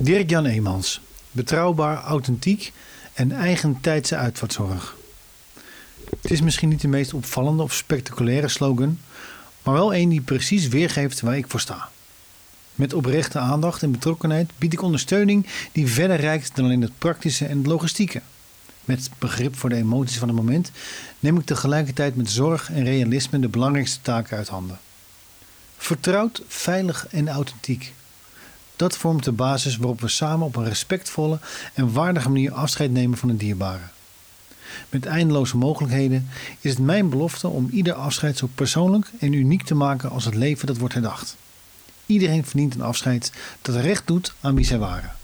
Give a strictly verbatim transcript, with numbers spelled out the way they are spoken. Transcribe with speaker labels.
Speaker 1: Dirk-Jan Eemans. Betrouwbaar, authentiek en eigentijdse uitvaartzorg. Het is misschien niet de meest opvallende of spectaculaire slogan, maar wel een die precies weergeeft waar ik voor sta. Met oprechte aandacht en betrokkenheid bied ik ondersteuning die verder reikt dan alleen het praktische en het logistieke. Met begrip voor de emoties van het moment neem ik tegelijkertijd met zorg en realisme de belangrijkste taken uit handen. Vertrouwd, veilig en authentiek. Dat vormt de basis waarop we samen op een respectvolle en waardige manier afscheid nemen van een dierbare. Met eindeloze mogelijkheden is het mijn belofte om ieder afscheid zo persoonlijk en uniek te maken als het leven dat wordt herdacht. Iedereen verdient een afscheid dat recht doet aan wie zij waren.